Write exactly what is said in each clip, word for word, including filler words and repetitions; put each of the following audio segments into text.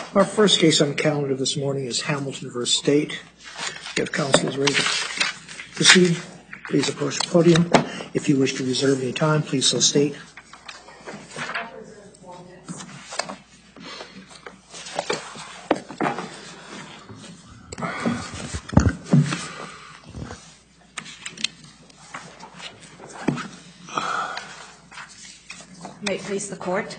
Our first case on the calendar this morning is Hamilton versus State. If counsel is ready to proceed, please approach the podium. If you wish to reserve any time, please so state. May it please the court.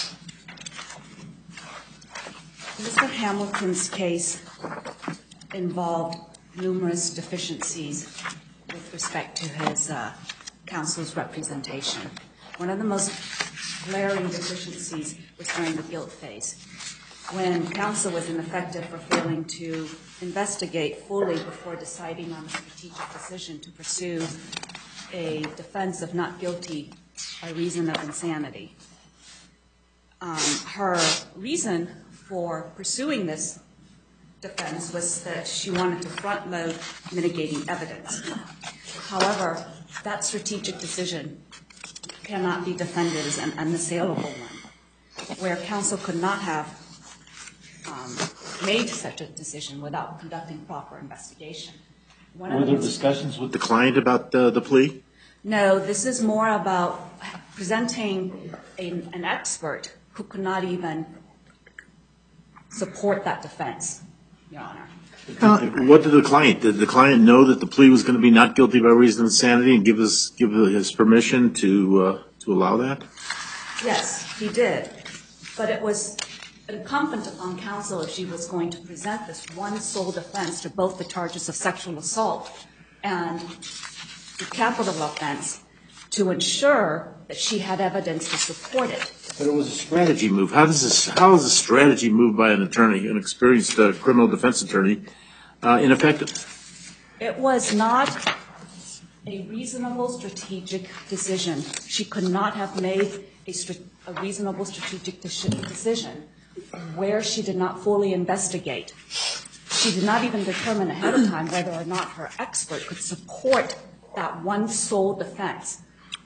Mister Hamilton's case involved numerous deficiencies with respect to his uh, counsel's representation. One of the most glaring deficiencies was during the guilt phase, when counsel was ineffective for failing to investigate fully before deciding on a strategic decision to pursue a defense of not guilty by reason of insanity. Um, her reason for pursuing this defense was that she wanted to front-load mitigating evidence. However, that strategic decision cannot be defended as an unassailable one, where counsel could not have um, made such a decision without conducting proper investigation. One Were there discussions with the client about uh, the plea? No, this is more about presenting a, an expert who could not even support that defense, Your Honor. Uh, what did the client, did the client know that the plea was going to be not guilty by reason of insanity and give us, give his permission to, uh, to allow that? Yes, he did. But it was incumbent upon counsel if she was going to present this one sole defense to both the charges of sexual assault and the capital offense to ensure that she had evidence to support it. But it was a strategy move. How does this, how is a strategy move by an attorney, an experienced uh, criminal defense attorney, uh, ineffective? It was not a reasonable strategic decision. She could not have made a, a reasonable strategic decision where she did not fully investigate. She did not even determine ahead of time whether or not her expert could support that one sole defense.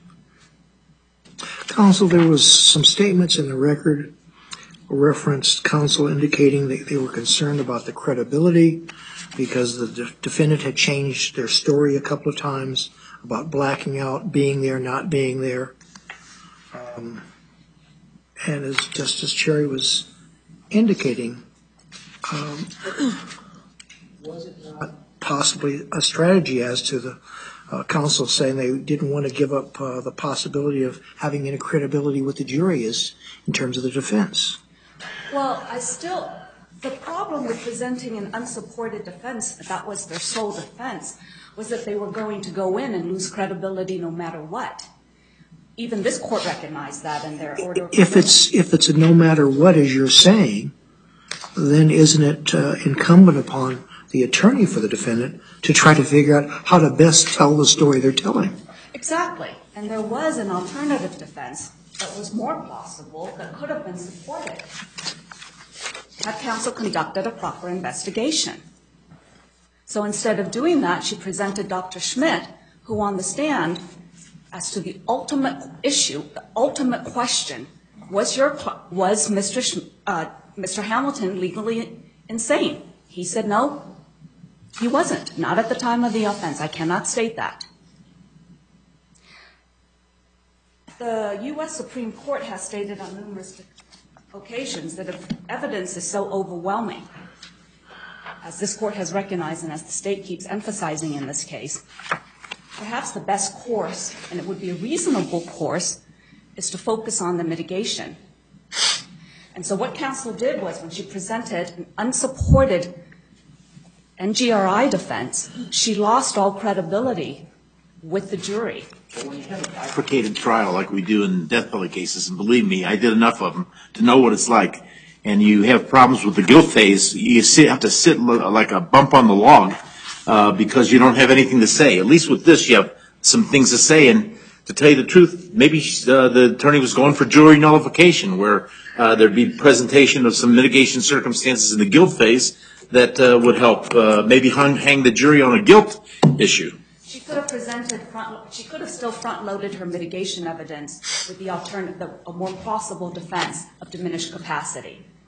Counsel, there was some statements in the record referenced counsel indicating that they were concerned about the credibility because the de- defendant had changed their story a couple of times about blacking out, being there, not being there. Um, and as Justice Cherry was indicating, um, was it not possibly a strategy as to the Uh, counsel saying they didn't want to give up uh, the possibility of having any credibility with the jury is in terms of the defense? Well, I still, the problem with presenting an unsupported defense, that was their sole defense, was that they were going to go in and lose credibility no matter what. Even this court recognized that in their order. If it's, if it's a no matter what, as you're saying, then isn't it uh, incumbent upon the attorney for the defendant to try to figure out how to best tell the story they're telling? Exactly. And there was an alternative defense that was more plausible that could have been supported had counsel conducted a proper investigation. So instead of doing that, she presented Doctor Schmidt, who on the stand, as to the ultimate issue, the ultimate question, was your was Mister Sch- uh, Mister Hamilton legally insane? He said no. He wasn't, not at the time of the offense. I cannot state that. The U S Supreme Court has stated on numerous occasions that if evidence is so overwhelming, as this court has recognized and as the state keeps emphasizing in this case, perhaps the best course, and it would be a reasonable course, is to focus on the mitigation. And so what counsel did was when she presented an unsupported N G R I defense, she lost all credibility with the jury. When you have a bifurcated trial like we do in death penalty cases, and believe me, I did enough of them to know what it's like, and you have problems with the guilt phase, you sit, have to sit like a bump on the log uh, because you don't have anything to say. At least with this, you have some things to say, and to tell you the truth, maybe uh, the attorney was going for jury nullification, where uh, there'd be presentation of some mitigation circumstances in the guilt phase that uh, would help uh, maybe hung, hang the jury on a guilt issue. She could have presented front, she could have still front-loaded her mitigation evidence with the alternative, a more plausible defense of diminished capacity.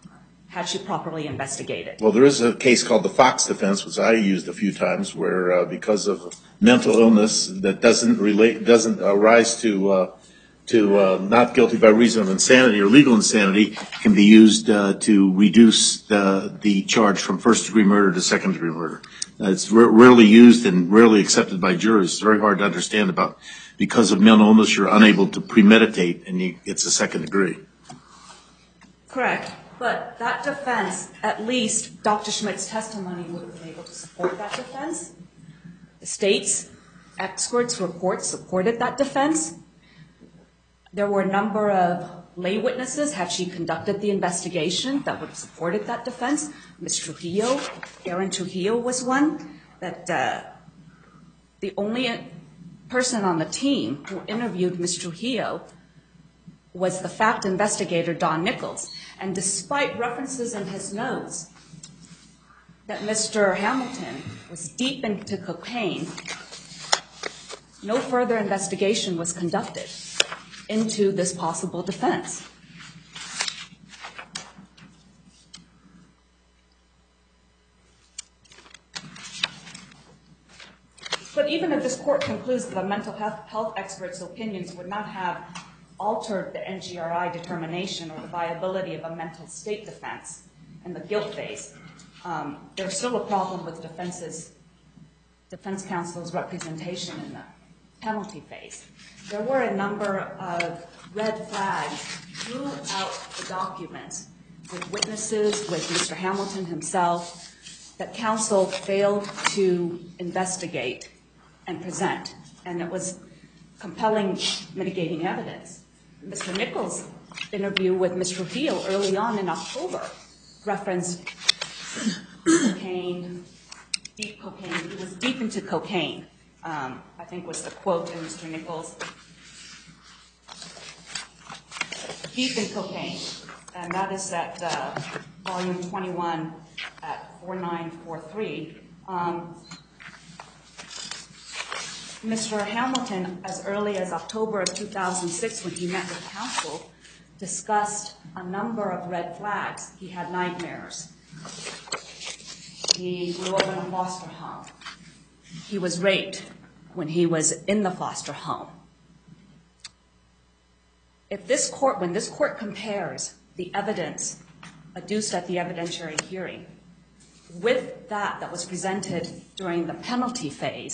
had she properly investigated. Well, there is a case called the Fox defense, which I used a few times, where uh, because of mental illness that doesn't relate, doesn't arise to uh, to uh, not guilty by reason of insanity or legal insanity, can be used uh, to reduce the the charge from first degree murder to second degree murder. Uh, it's r- rarely used and rarely accepted by juries. It's very hard to understand about. Because of mental illness, you're unable to premeditate, and you, it's a second degree. Correct. But that defense, at least Doctor Schmidt's testimony would have been able to support that defense. The state's experts' reports supported that defense. There were a number of lay witnesses, had she conducted the investigation, that would have supported that defense. Miz Trujillo, Aaron Trujillo was one, that uh, the only person on the team who interviewed Miz Trujillo was the fact investigator, Don Nichols. And despite references in his notes that Mister Hamilton was deep into cocaine, no further investigation was conducted into this possible defense. But even if this court concludes that the mental health, health experts' opinions would not have altered the N G R I determination or the viability of a mental state defense in the guilt phase, um, there's still a problem with defense's, defense counsel's representation in the penalty phase. There were a number of red flags throughout the documents with witnesses, with Mister Hamilton himself, that counsel failed to investigate and present, and it was compelling mitigating evidence. Mister Nichols' interview with Miz Trujillo early on in October referenced cocaine, deep cocaine. He was deep into cocaine, um, I think was the quote in Mister Nichols. Deep in cocaine, and that is at uh, volume twenty-one at forty-nine forty-three. Um, Mister Hamilton, as early as October of two thousand six, when he met with counsel, discussed a number of red flags. He had nightmares. He grew up in a foster home. He was raped when he was in the foster home. If this court, when this court compares the evidence adduced at the evidentiary hearing with that that was presented during the penalty phase,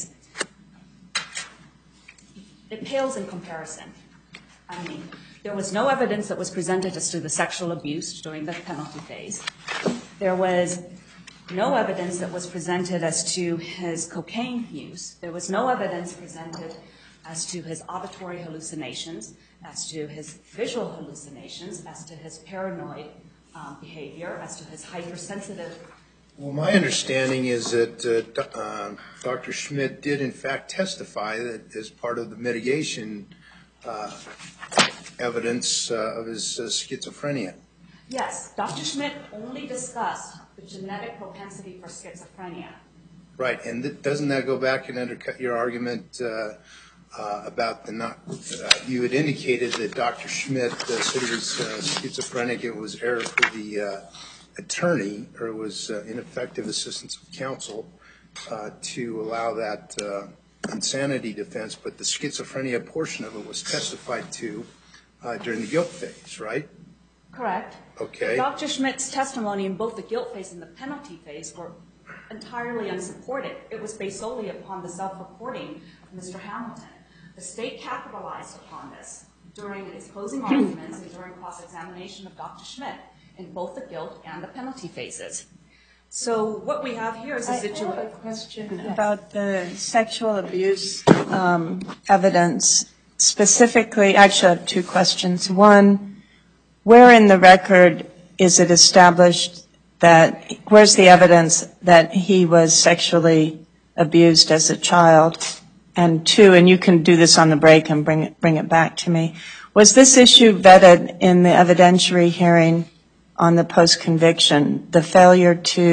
it pales in comparison. I mean, there was no evidence that was presented as to the sexual abuse during the penalty phase. There was no evidence that was presented as to his cocaine use. There was no evidence presented as to his auditory hallucinations, as to his visual hallucinations, as to his paranoid um, behavior, as to his hypersensitive. Well, my understanding is that uh, uh, Doctor Schmidt did in fact testify that as part of the mitigation uh, evidence uh, of his uh, schizophrenia. Yes, Doctor Schmidt only discussed the genetic propensity for schizophrenia. Right, and th- doesn't that go back and undercut your argument uh, uh, about the not, uh, you had indicated that Doctor Schmidt uh, said he was uh, schizophrenic, it was error for the uh, attorney, or it was uh, ineffective assistance of counsel uh, to allow that uh, insanity defense, but the schizophrenia portion of it was testified to uh, during the guilt phase, right? Correct. Okay. But Doctor Schmidt's testimony in both the guilt phase and the penalty phase were entirely unsupported. It was based solely upon the self-reporting of Mister Hamilton. The state capitalized upon this during its closing arguments and during cross-examination of Doctor Schmidt in both the guilt and the penalty phases. So what we have here is a situation. I have a question about the sexual abuse um, evidence. Specifically, actually I have two questions. One, where in the record is it established that, where's the evidence that he was sexually abused as a child? And two, and you can do this on the break and bring it, bring it back to me, was this issue vetted in the evidentiary hearing on the post-conviction, the failure to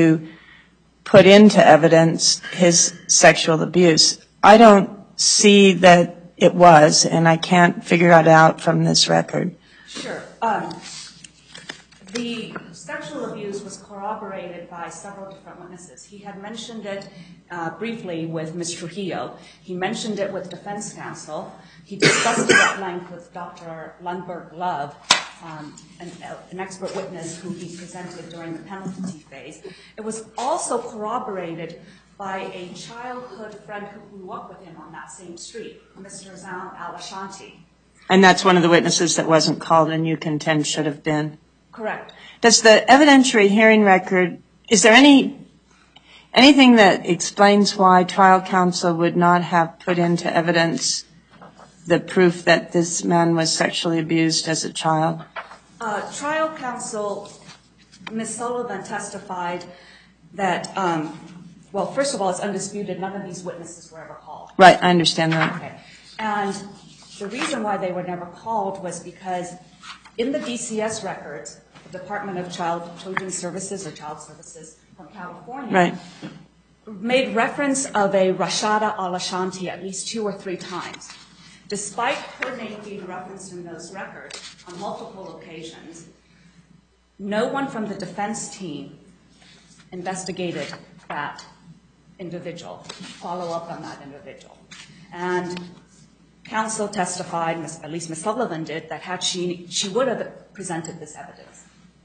put into evidence his sexual abuse? I don't see that it was, and I can't figure it out from this record. Sure. Um, the sexual abuse was corroborated by several different witnesses. He had mentioned it uh, briefly with Miz Trujillo. He mentioned it with defense counsel. He discussed it at length with Doctor Lundberg Love, um, an, an expert witness who he presented during the penalty phase. It was also corroborated by a childhood friend who grew up with him on that same street, Mister Zam Al-Ashanti. And that's one of the witnesses that wasn't called and you contend should have been? Correct. Does the evidentiary hearing record, is there any anything that explains why trial counsel would not have put into evidence the proof that this man was sexually abused as a child? Uh, trial counsel, Miz Sullivan, testified that, um, well, first of all, it's undisputed none of these witnesses were ever called. Right, I understand that. Okay. And the reason why they were never called was because in the D C S records, the Department of Child Children's Services or Child Services from California, Right. made reference of a Rashada Al-Ashanti at least two or three times. Despite her name being referenced in those records on multiple occasions, no one from the defense team investigated that individual, follow up on that individual. And counsel testified, at least Miz Sullivan did, that had she, she would have presented this evidence.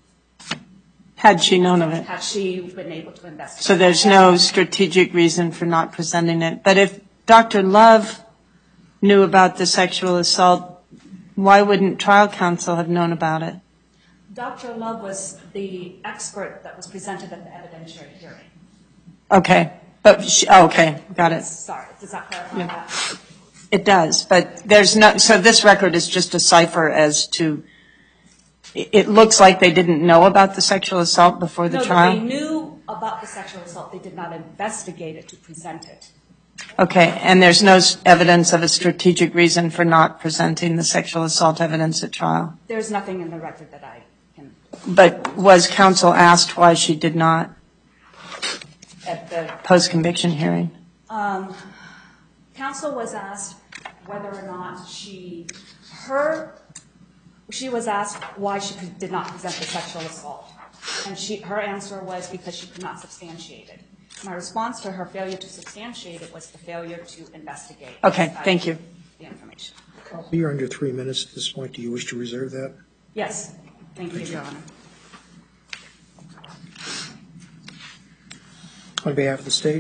Had she known of it? Had she been able to investigate. So there's no strategic reason for not presenting it. But if Doctor Love knew about the sexual assault, why wouldn't trial counsel have known about it? Doctor Love was the expert that was presented at the evidentiary hearing. Okay. But she, oh, okay, got it. Sorry, does that clarify Yeah. that? It does, but there's no, so this record is just a cipher as to, it it looks like they didn't know about the sexual assault before the No, trial? they knew about the sexual assault. They did not investigate it to present it. Okay, and there's no s- evidence of a strategic reason for not presenting the sexual assault evidence at trial? There's nothing in the record that I can, But was counsel asked why she did not at the, post-conviction hearing? um, counsel was asked whether or not she, her, she was asked why she did not present the sexual assault. And she, her answer was because she could not substantiate it. My response to her failure to substantiate it was the failure to investigate. Okay, thank you. The information. You're under three minutes at this point. Do you wish to reserve that? Yes, thank you, Your Honor. On behalf of the state?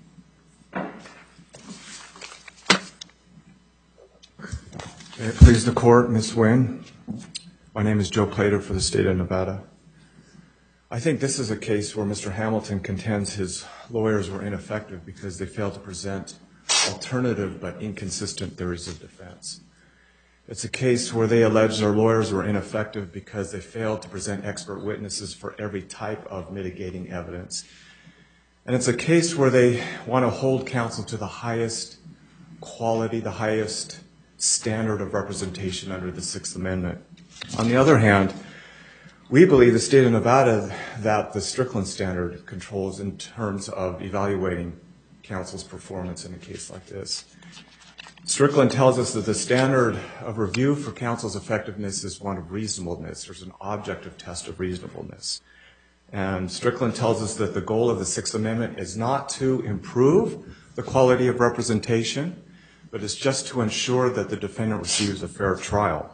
May it please the court, Miz Nguyen. My name is Joe Plater for the state of Nevada. I think this is a case where Mister Hamilton contends his lawyers were ineffective because they failed to present alternative but inconsistent theories of defense. It's a case where they allege their lawyers were ineffective because they failed to present expert witnesses for every type of mitigating evidence. And it's a case where they want to hold counsel to the highest quality, the highest standard of representation under the Sixth Amendment. On the other hand, we believe the state of Nevada that the Strickland standard controls in terms of evaluating counsel's performance in a case like this. Strickland tells us that the standard of review for counsel's effectiveness is one of reasonableness. There's an objective test of reasonableness. And Strickland tells us that the goal of the Sixth Amendment is not to improve the quality of representation, but it's just to ensure that the defendant receives a fair trial.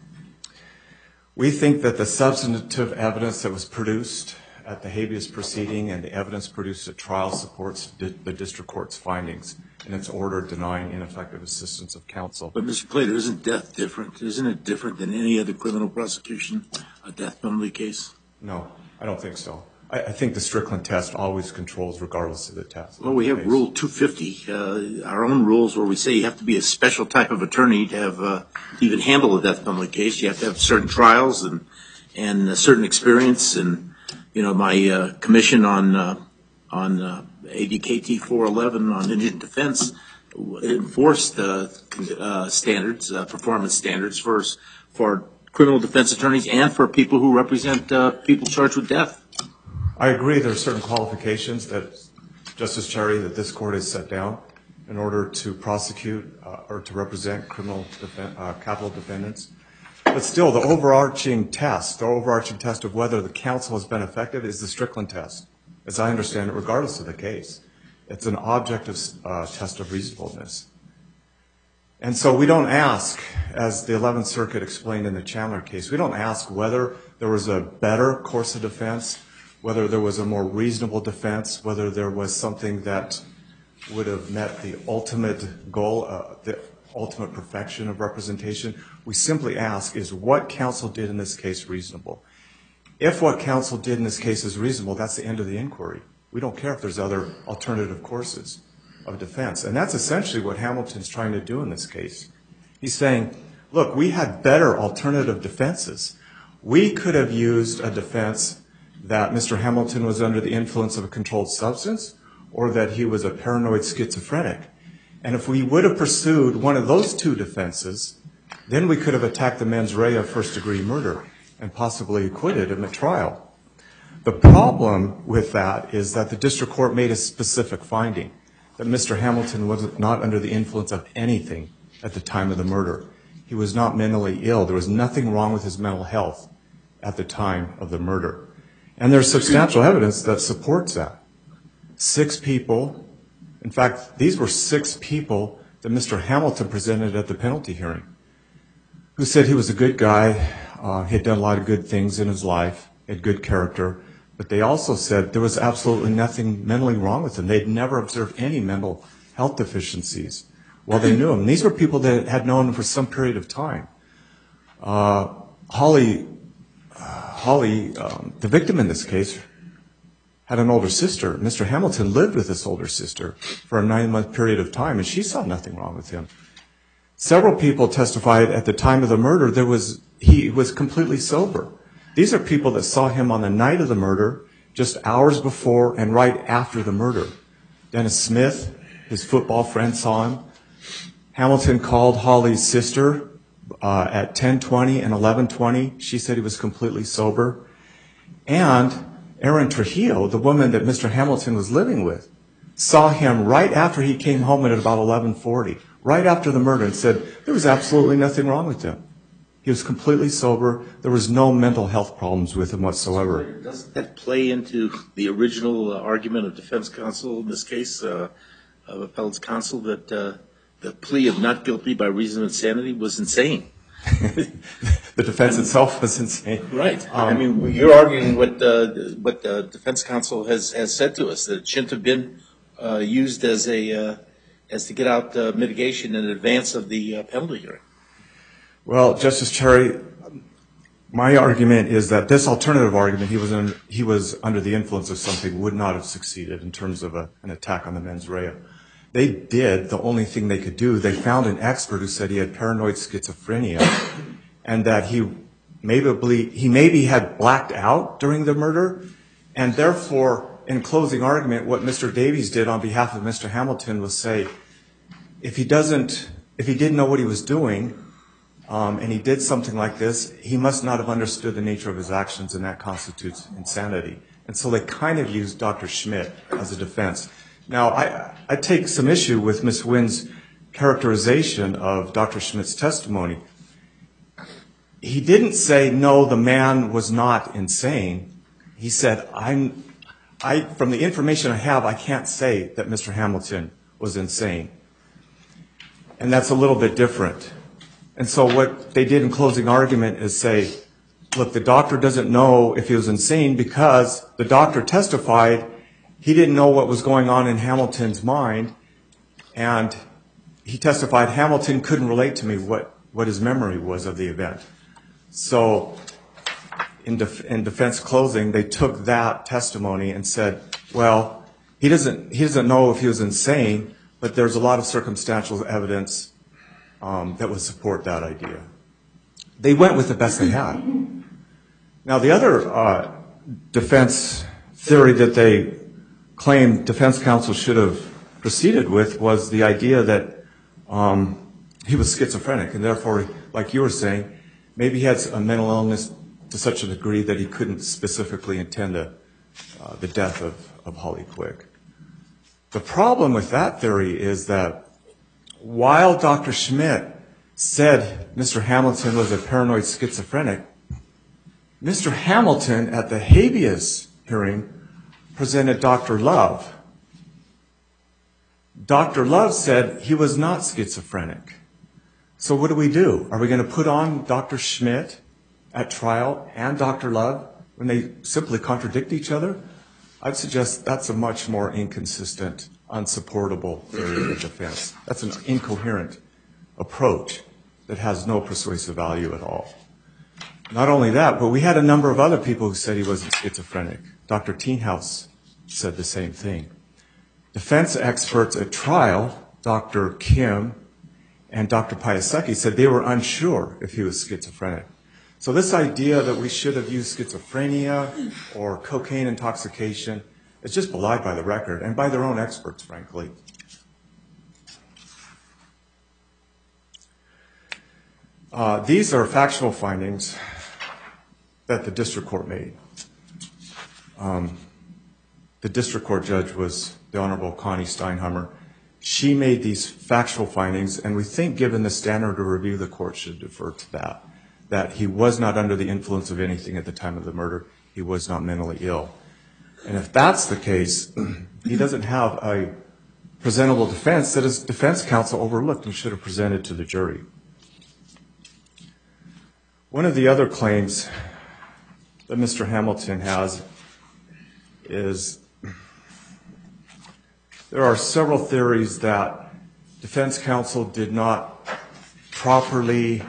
We think that the substantive evidence that was produced at the habeas proceeding and the evidence produced at trial supports di- the district court's findings in its order denying ineffective assistance of counsel. But Mister Plater, isn't death different? Isn't it different than any other criminal prosecution, a death penalty case? No, I don't think so. I, I think the Strickland test always controls regardless of the test. Well, we have Case. Rule two fifty, uh, our own rules where we say you have to be a special type of attorney to have, uh, to even handle a death penalty case. You have to have certain trials and, and a certain experience. And, you know, my, uh, commission on, uh, on, uh, A D K T four eleven on indigent defense enforced, uh, uh, standards, uh, performance standards for, for criminal defense attorneys and for people who represent, uh, people charged with death. I agree there are certain qualifications that, Justice Cherry, that this court has set down in order to prosecute uh, or to represent criminal defen- uh, capital defendants. But still, the overarching test, the overarching test of whether the counsel has been effective is the Strickland test, as I understand it, regardless of the case. It's an objective uh, test of reasonableness. And so we don't ask, as the eleventh Circuit explained in the Chandler case, we don't ask whether there was a better course of defense, whether there was a more reasonable defense, whether there was something that would have met the ultimate goal, uh, the ultimate perfection of representation. We simply ask, is what counsel did in this case reasonable? If what counsel did in this case is reasonable, that's the end of the inquiry. We don't care if there's other alternative courses of defense. And that's essentially what Hamilton's trying to do in this case. He's saying, look, we had better alternative defenses. We could have used a defense that Mister Hamilton was under the influence of a controlled substance or that he was a paranoid schizophrenic. And if we would have pursued one of those two defenses, then we could have attacked the mens rea of first-degree murder and possibly acquitted him at trial. The problem with that is that the district court made a specific finding, that Mister Hamilton was not under the influence of anything at the time of the murder. He was not mentally ill. There was nothing wrong with his mental health at the time of the murder. And there's substantial evidence that supports that. Six people, in fact, these were six people that Mister Hamilton presented at the penalty hearing, who said he was a good guy, uh, he had done a lot of good things in his life, had good character, but they also said there was absolutely nothing mentally wrong with him. They'd never observed any mental health deficiencies while they knew him. And these were people that had known him for some period of time. Uh, Holly, uh, Holly, um, the victim in this case, had an older sister. Mister Hamilton lived with this older sister for a nine-month period of time, and she saw nothing wrong with him. Several people testified at the time of the murder there was he was completely sober. These are people that saw him on the night of the murder, just hours before and right after the murder. Dennis Smith, his football friend, saw him. Hamilton called Holly's sister uh, at ten twenty and eleven twenty. She said he was completely sober. And Erin Trujillo, the woman that Mister Hamilton was living with, saw him right after he came home at about eleven forty, right after the murder, and said there was absolutely nothing wrong with him. He was completely sober. There was no mental health problems with him whatsoever. Doesn't that play into the original uh, argument of defense counsel in this case, uh, of appellate's counsel, that uh, the plea of not guilty by reason of insanity was insane? The defense itself was insane. Right. Um, I mean, you're arguing what uh, what the defense counsel has, has said to us, that it shouldn't have been uh, used as a uh, as to get out uh, mitigation in advance of the uh, penalty hearing. Well, Justice Cherry, my argument is that this alternative argument, he was in, he was under the influence of something, would not have succeeded in terms of a, an attack on the mens rea. They did the only thing they could do. They found an expert who said he had paranoid schizophrenia and that he maybe, he maybe had blacked out during the murder, and therefore, in closing argument, what Mister Davies did on behalf of Mister Hamilton was say, if he doesn't, if he didn't know what he was doing, Um, and he did something like this, he must not have understood the nature of his actions, and that constitutes insanity. And so they kind of used Doctor Schmidt as a defense. Now, I, I take some issue with Miz Wynn's characterization of Doctor Schmidt's testimony. He didn't say, no, the man was not insane. He said, I'm, I, from the information I have, I can't say that Mister Hamilton was insane. And that's a little bit different. And so what they did in closing argument is say, look, the doctor doesn't know if he was insane because the doctor testified he didn't know what was going on in Hamilton's mind, and he testified Hamilton couldn't relate to me what, what his memory was of the event. So in, def- in defense closing, they took that testimony and said, well, he doesn't, he doesn't know if he was insane, but there's a lot of circumstantial evidence Um, that would support that idea. They went with the best they had. Now, the other uh, defense theory that they claimed defense counsel should have proceeded with was the idea that um, he was schizophrenic, and therefore, like you were saying, maybe he had a mental illness to such a degree that he couldn't specifically intend to, uh, the death of, of Holly Quick. The problem with that theory is that while Doctor Schmidt said Mister Hamilton was a paranoid schizophrenic, Mister Hamilton at the habeas hearing presented Doctor Love. Doctor Love said he was not schizophrenic. So what do we do? Are we going to put on Doctor Schmidt at trial and Doctor Love when they simply contradict each other? I'd suggest that's a much more inconsistent, unsupportable theory of defense. That's an incoherent approach that has no persuasive value at all. Not only that, but we had a number of other people who said he wasn't schizophrenic. Doctor Teenhouse said the same thing. Defense experts at trial, Doctor Kim and Doctor Piasecki, said they were unsure if he was schizophrenic. So this idea that we should have used schizophrenia or cocaine intoxication is just belied by the record and by their own experts, frankly. Uh, these are factual findings that the district court made. Um, the district court judge was the Honorable Connie Steinheimer. She made these factual findings, and we think, given the standard of review, the court should defer to that, that he was not under the influence of anything at the time of the murder. He was not mentally ill. And if that's the case, he doesn't have a presentable defense that his defense counsel overlooked and should have presented to the jury. One of the other claims that Mister Hamilton has is there are several theories that defense counsel did not properly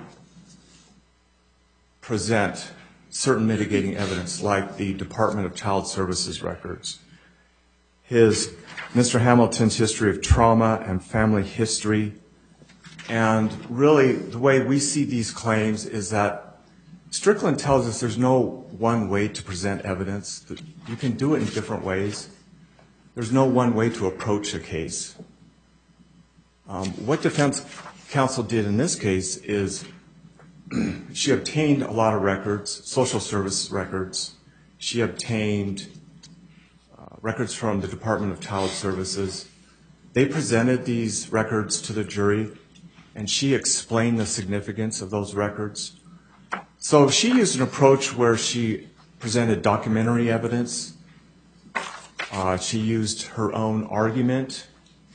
present certain mitigating evidence, like the Department of Child Services records. His, Mister Hamilton's history of trauma and family history, and really the way we see these claims is that Strickland tells us there's no one way to present evidence. You can do it in different ways. There's no one way to approach a case. Um, what defense counsel did in this case is she obtained a lot of records, social service records. She obtained uh, records from the Department of Child Services. They presented these records to the jury, and she explained the significance of those records. So she used an approach where she presented documentary evidence. Uh, she used her own argument.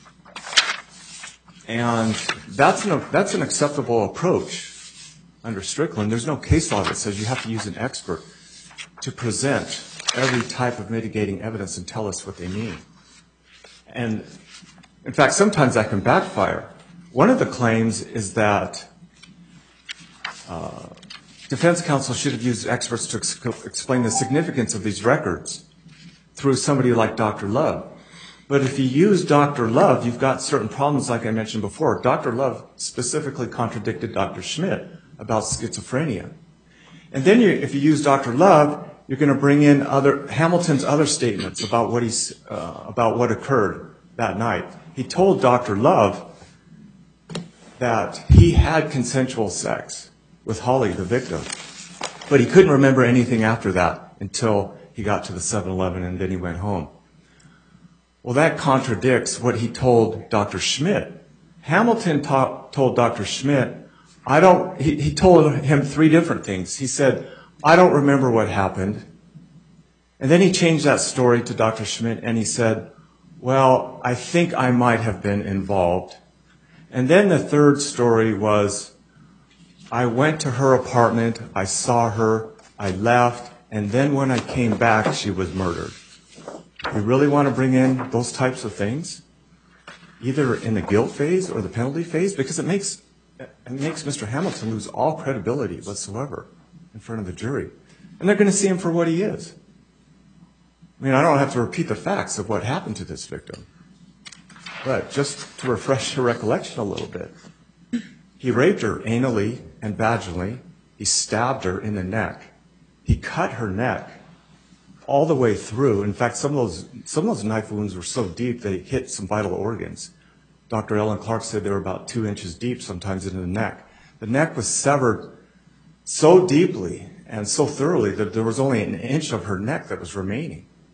And that's an, that's an acceptable approach under Strickland. There's no case law that says you have to use an expert to present every type of mitigating evidence and tell us what they mean. And in fact, sometimes that can backfire. One of the claims is that uh, defense counsel should have used experts to ex- explain the significance of these records through somebody like Doctor Love. But if you use Doctor Love, you've got certain problems like I mentioned before. Doctor Love specifically contradicted Doctor Schmidt about schizophrenia. And then you, if you use Doctor Love, you're going to bring in other Hamilton's other statements about what he's uh, about what occurred that night. He told Doctor Love that he had consensual sex with Holly, the victim, but he couldn't remember anything after that until he got to the seven eleven and then he went home. Well, that contradicts what he told Doctor Schmidt. Hamilton ta- told Doctor Schmidt, I don't, he, he told him three different things. He said, I don't remember what happened. And then he changed that story to Doctor Schmidt and he said, well, I think I might have been involved. And then the third story was, I went to her apartment, I saw her, I left, and then when I came back, she was murdered. You really want to bring in those types of things, either in the guilt phase or the penalty phase? Because it makes it makes Mister Hamilton lose all credibility whatsoever in front of the jury. And they're going to see him for what he is. I mean, I don't have to repeat the facts of what happened to this victim. But just to refresh your recollection a little bit, he raped her anally and vaginally. He stabbed her in the neck. He cut her neck all the way through. In fact, some of those some of those knife wounds were so deep they hit some vital organs. Doctor Ellen Clark said they were about two inches deep, sometimes into the neck. The neck was severed so deeply and so thoroughly that there was only an inch of her neck that was remaining.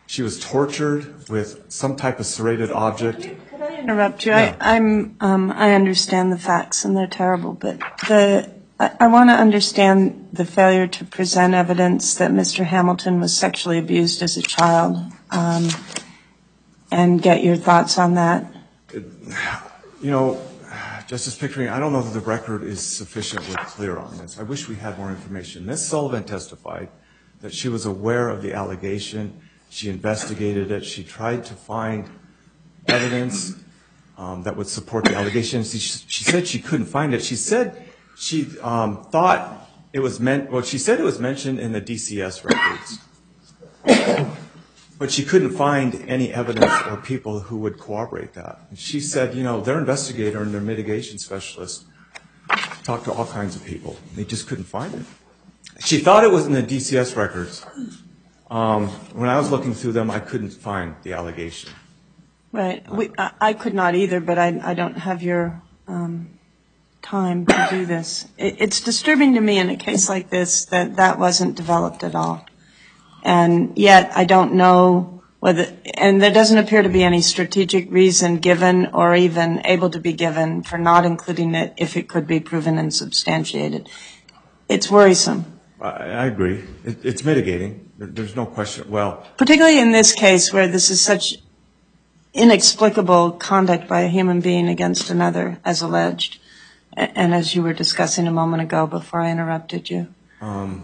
She was tortured with some type of serrated object. Could I interrupt you? I, I'm, um, I understand the facts, and they're terrible, but the, I, I want to understand the failure to present evidence that Mister Hamilton was sexually abused as a child, um, and get your thoughts on that. You know, Justice Pickering, I don't know that the record is sufficiently clear on this. I wish we had more information. Miz Sullivan testified that she was aware of the allegation. She investigated it. She tried to find evidence um, that would support the allegation. She, she said she couldn't find it. She said she um, thought it was meant, well, she said it was mentioned in the D C S records. But she couldn't find any evidence or people who would corroborate that. And she said, you know, their investigator and their mitigation specialist talked to all kinds of people. They just couldn't find it. She thought it was in the D C S records. Um, when I was looking through them, I couldn't find the allegation. Right. We, I, I could not either, but I, I don't have your um, time to do this. It, it's disturbing to me in a case like this that that wasn't developed at all. And yet I don't know whether, and there doesn't appear to be any strategic reason given or even able to be given for not including it if it could be proven and substantiated. It's worrisome. I, I agree. It, it's mitigating. There, there's no question. Well, particularly in this case where this is such inexplicable conduct by a human being against another, as alleged, and as you were discussing a moment ago before I interrupted you. Um,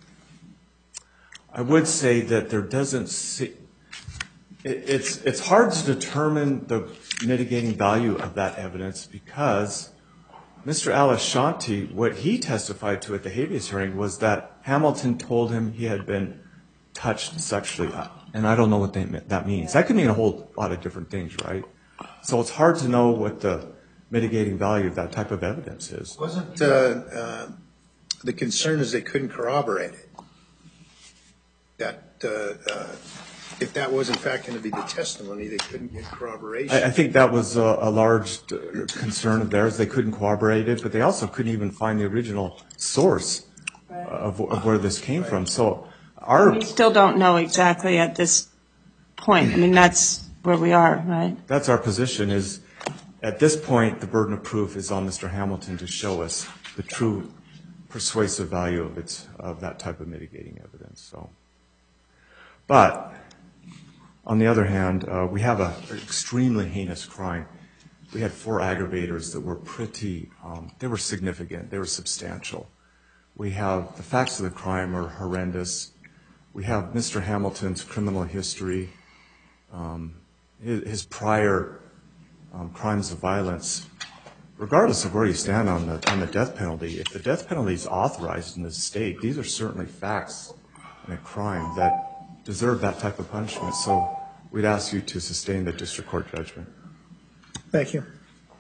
I would say that there doesn't see, it, it's it's hard to determine the mitigating value of that evidence because Mister Alashanti, what he testified to at the habeas hearing was that Hamilton told him he had been touched sexually, and I don't know what they, that means. That could mean a whole lot of different things, right? So it's hard to know what the mitigating value of that type of evidence is. Wasn't uh, uh, the concern is they couldn't corroborate it? That uh, uh, if that was in fact going to be the testimony, they couldn't get corroboration. I, I think that was a, a large concern of theirs. They couldn't corroborate it, but they also couldn't even find the original source of, of where this came from. So our We still don't know exactly at this point. I mean, that's where we are, right? That's our position is at this point, the burden of proof is on Mister Hamilton to show us the true persuasive value of its, of that type of mitigating evidence. So. But, on the other hand, uh, we have an extremely heinous crime. We had four aggravators that were pretty, um, they were significant, they were substantial. We have, the facts of the crime are horrendous. We have Mister Hamilton's criminal history, um, his, his prior um, crimes of violence. Regardless of where you stand on the, on the death penalty, if the death penalty is authorized in this state, these are certainly facts in a crime that deserve that type of punishment. So we'd ask you to sustain the district court judgment. Thank you.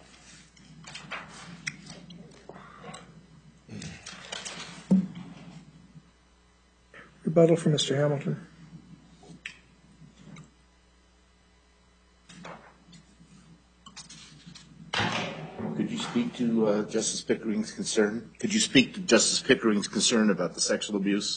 Rebuttal from Mister Hamilton. Could you speak to uh, Justice Pickering's concern? Could you speak to Justice Pickering's concern about the sexual abuse?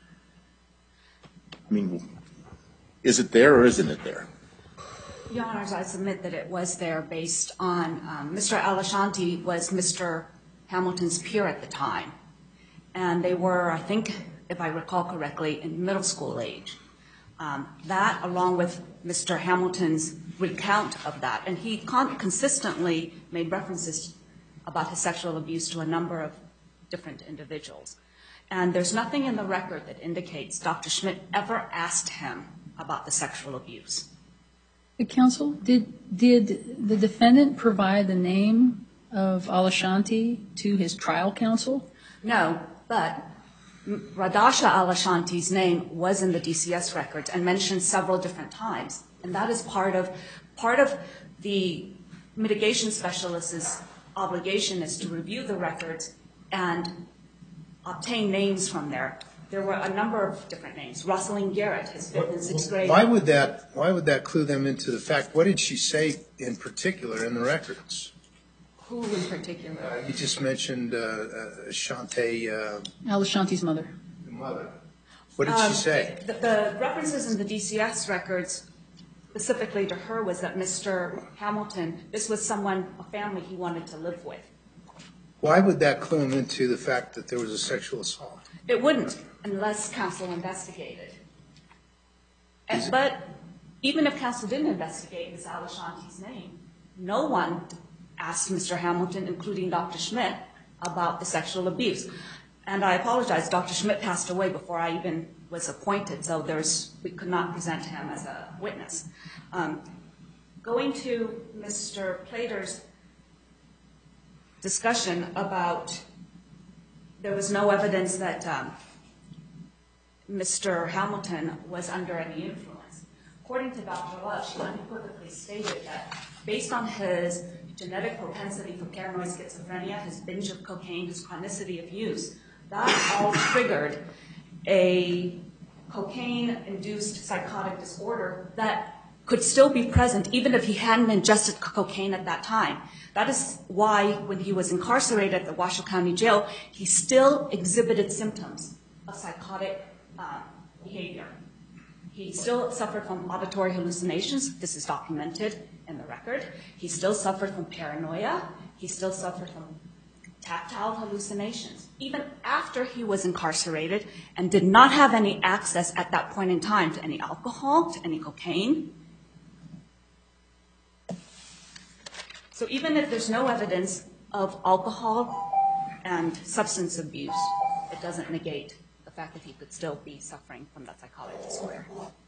I mean, is it there or isn't it there? Your Honors, I submit that it was there based on um, Mister Alashanti was Mister Hamilton's peer at the time. And they were, I think, if I recall correctly, in middle school age. Um, that, along with Mister Hamilton's recount of that, and he con- consistently made references about his sexual abuse to a number of different individuals. And there's nothing in the record that indicates Doctor Schmidt ever asked him about the sexual abuse. Counsel, did did the defendant provide the name of Alashanti to his trial counsel? No, but Radasha Alashanti's name was in the D C S records and mentioned several different times. And that is part of part of the mitigation specialist's obligation is to review the records and obtain names from there. There were a number of different names. Rosalind Garrett, his fifth and sixth grade. Why would that, why would that clue them into the fact? What did she say in particular in the records? Who in particular? Uh, you just mentioned uh, uh, Shantae, uh, Alashanti's mother. the mother. What did Um, she say? The, the references in the D C S records specifically to her was that Mister Hamilton, this was someone, a family he wanted to live with. Why would that clue him into the fact that there was a sexual assault? It wouldn't unless counsel investigated. And, but even if counsel didn't investigate Miz Alashanti's name, no one asked Mister Hamilton, including Doctor Schmidt, about the sexual abuse. And I apologize, Doctor Schmidt passed away before I even was appointed, so there's, we could not present him as a witness. Um, going to Mister Plater's discussion about there was no evidence that um, Mister Hamilton was under any influence. According to Doctor Love, she unequivocally stated that based on his genetic propensity for paranoid schizophrenia, his binge of cocaine, his chronicity of use, that all triggered a cocaine-induced psychotic disorder that could still be present even if he hadn't ingested cocaine at that time. That is why when he was incarcerated at the Washoe County Jail, he still exhibited symptoms of psychotic uh, behavior. He still suffered from auditory hallucinations. This is documented in the record. He still suffered from paranoia. He still suffered from tactile hallucinations. Even after he was incarcerated and did not have any access at that point in time to any alcohol, to any cocaine. So even if there's no evidence of alcohol and substance abuse, it doesn't negate the fact that he could still be suffering from that psychotic disorder.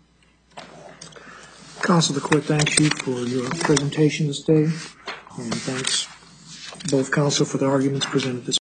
Counsel, the court thanks you for your presentation this day, and thanks both counsel for the arguments presented this